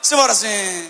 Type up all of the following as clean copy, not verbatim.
Simbora assim.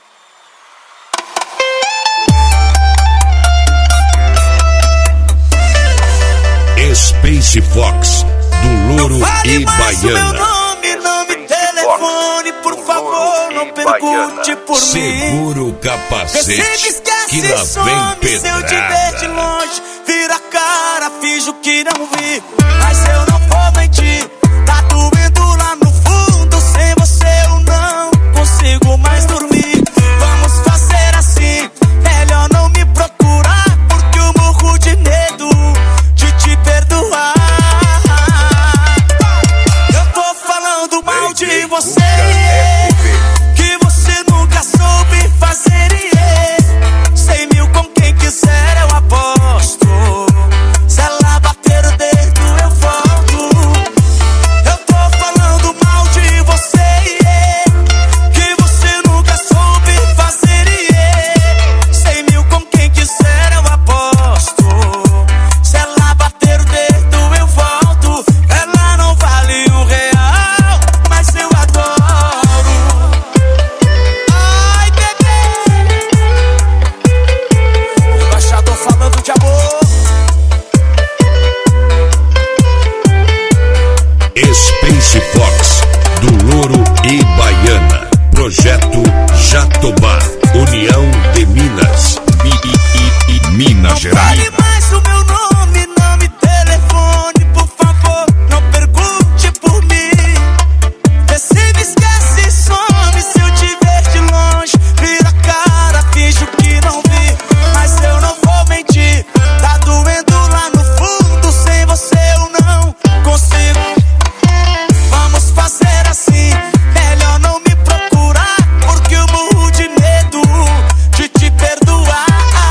Space Fox, do Louro e Baiana. Meu nome, não me telefone, por favor, não pergunte por mim. Segura o capacete, que lá vem pedrada. Se eu te ver de longe, vira a cara, finjo que não vi. Mas eu não vou mentir, tá doendo lá no fundo. Sem você eu não consigo mais dormir. Vamos fazer assim, melhor não me procurar, porque eu morro de medo de te perdoar. Eu tô falando mal de você, que você nunca soube fazer, 100 mil com quem quiser eu aposto. Se ela bater o dedo eu volto. Eu tô falando mal de você, que você nunca soube fazer, 100 mil com quem quiser eu aposto. Se ela bater o dedo eu volto. Ela não vale R$1, mas eu adoro. Ai, bebê, embaixador falando de amor. Space Fox, do Louro e Baiana. Projeto Jatobá, União de Minas, Minas Gerais. Fale mais o meu nome, não me telefone, por favor, não pergunte por mim. Vê se me esquece e some, se eu te ver de longe, vira a cara, finjo que não vi. Mas eu não vou mentir, tá doendo lá no fundo. Sem você eu não consigo. Vamos fazer assim, melhor não me procurar, porque eu morro de medo de te perdoar.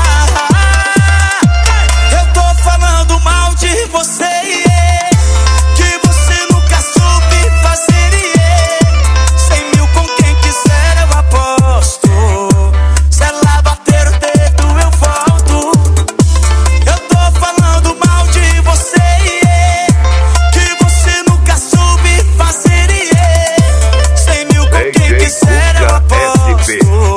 Eu tô falando mal de você, que você nunca soube fazer, 100 mil com quem quiser eu aposto. Se ela bater o dedo eu volto. Eu tô falando mal de você, que você nunca soube fazer, 100 mil com quem quiser eu aposto.